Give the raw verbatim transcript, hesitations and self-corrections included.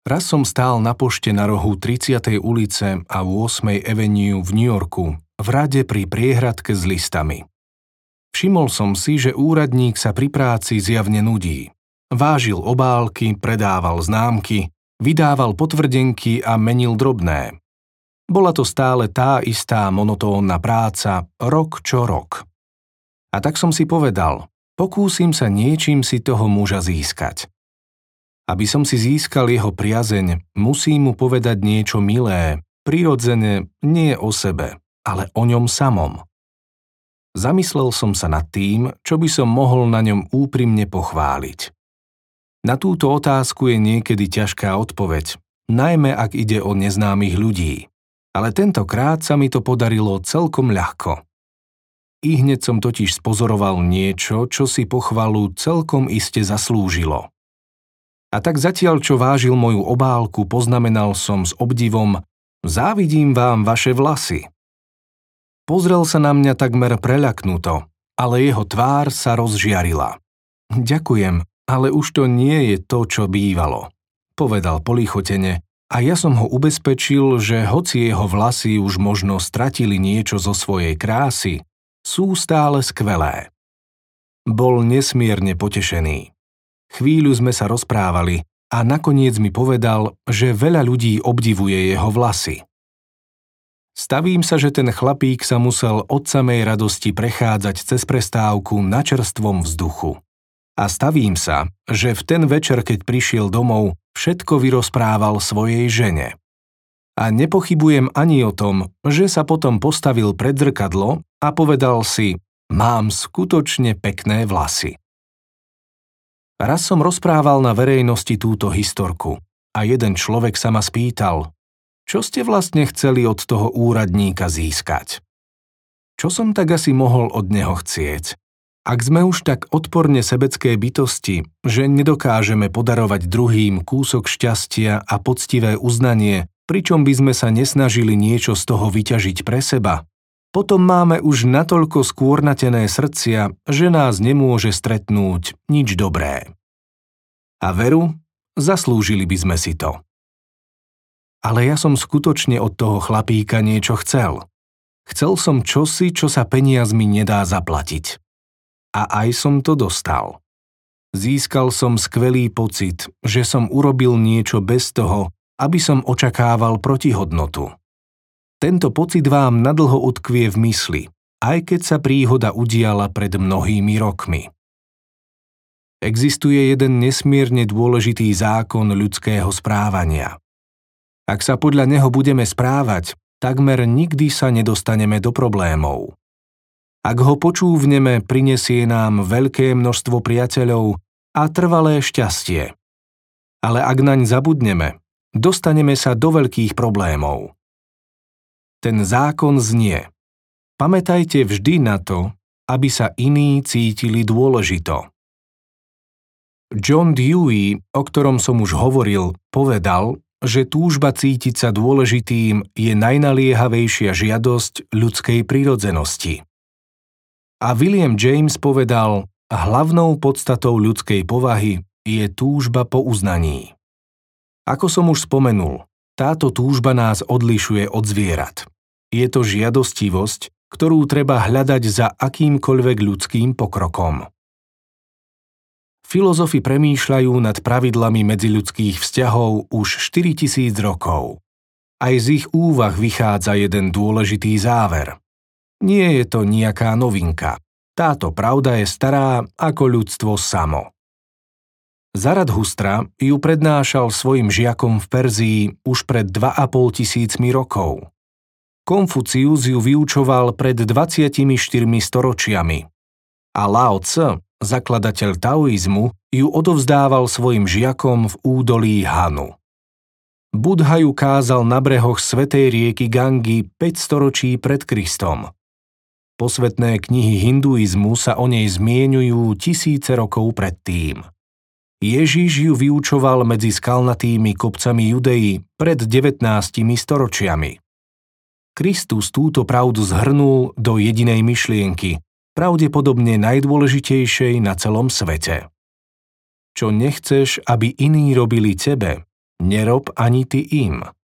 Raz som stál na pošte na rohu tridsiatej ulice a ôsmej Avenue v New Yorku v rade pri priehradke s listami. Všimol som si, že úradník sa pri práci zjavne nudí. Vážil obálky, predával známky, vydával potvrdenky a menil drobné. Bola to stále tá istá monotónna práca, rok čo rok. A tak som si povedal, pokúsim sa niečím si toho muža získať. Aby som si získal jeho priazeň, musím mu povedať niečo milé, prirodzene nie o sebe, ale o ňom samom. Zamyslel som sa nad tým, čo by som mohol na ňom úprimne pochváliť. Na túto otázku je niekedy ťažká odpoveď, najmä ak ide o neznámych ľudí. Ale tentokrát sa mi to podarilo celkom ľahko. I hneď som totiž spozoroval niečo, čo si pochvalu celkom iste zaslúžilo. A tak zatiaľ, čo vážil moju obálku, poznamenal som s obdivom: závidím vám vaše vlasy. Pozrel sa na mňa takmer preľaknuto, ale jeho tvár sa rozžiarila. Ďakujem, ale už to nie je to, čo bývalo, povedal polichotene, a ja som ho ubezpečil, že hoci jeho vlasy už možno stratili niečo zo svojej krásy, sú stále skvelé. Bol nesmierne potešený. Chvíľu sme sa rozprávali a nakoniec mi povedal, že veľa ľudí obdivuje jeho vlasy. Stavím sa, že ten chlapík sa musel od samej radosti prechádzať cez prestávku na čerstvom vzduchu. A stavím sa, že v ten večer, keď prišiel domov, všetko vyrozprával svojej žene. A nepochybujem ani o tom, že sa potom postavil pred zrkadlo a povedal si: mám skutočne pekné vlasy. Raz som rozprával na verejnosti túto historku a jeden človek sa ma spýtal: čo ste vlastne chceli od toho úradníka získať? Čo som tak asi mohol od neho chcieť? Ak sme už tak odporne sebecké bytosti, že nedokážeme podarovať druhým kúsok šťastia a poctivé uznanie, pričom by sme sa nesnažili niečo z toho vyťažiť pre seba, potom máme už natoľko skôrnatené srdcia, že nás nemôže stretnúť nič dobré. A veru, zaslúžili by sme si to. Ale ja som skutočne od toho chlapíka niečo chcel. Chcel som čosi, čo sa peniazmi nedá zaplatiť. A aj som to dostal. Získal som skvelý pocit, že som urobil niečo bez toho, aby som očakával protihodnotu. Tento pocit vám nadlho utkvie v mysli, aj keď sa príhoda udiala pred mnohými rokmi. Existuje jeden nesmierne dôležitý zákon ľudského správania. Ak sa podľa neho budeme správať, takmer nikdy sa nedostaneme do problémov. Ak ho počúvneme, prinesie nám veľké množstvo priateľov a trvalé šťastie. Ale ak naň zabudneme, dostaneme sa do veľkých problémov. Ten zákon znie: pamätajte vždy na to, aby sa iní cítili dôležito. John Dewey, o ktorom som už hovoril, povedal, že túžba cítiť sa dôležitým je najnaliehavejšia žiadosť ľudskej prirodzenosti. A William James povedal, hlavnou podstatou ľudskej povahy je túžba po uznaní. Ako som už spomenul, táto túžba nás odlišuje od zvierat. Je to žiadostivosť, ktorú treba hľadať za akýmkoľvek ľudským pokrokom. Filozofi premýšľajú nad pravidlami medziľudských vzťahov už štyritisíc rokov. Aj z ich úvah vychádza jeden dôležitý záver. Nie je to nejaká novinka. Táto pravda je stará ako ľudstvo samo. Zarathustra ju prednášal svojim žiakom v Perzii už pred dva a pol tisícmi rokov. Konfucius ju vyučoval pred dvadsiatimi štyrmi storočiami. A Lao Tse, zakladateľ taoizmu, ju odovzdával svojim žiakom v údolí Hanu. Buddha ju kázal na brehoch svätej rieky Gangy päť storočí pred Kristom. Posvetné knihy hinduizmu sa o nej zmieňujú tisíce rokov predtým. Ježiš ju vyučoval medzi skalnatými kopcami Judei pred devätnástimi storočiami. Kristus túto pravdu zhrnul do jedinej myšlienky, pravdepodobne najdôležitejšej na celom svete. Čo nechceš, aby iní robili tebe, Nerob ani ty im.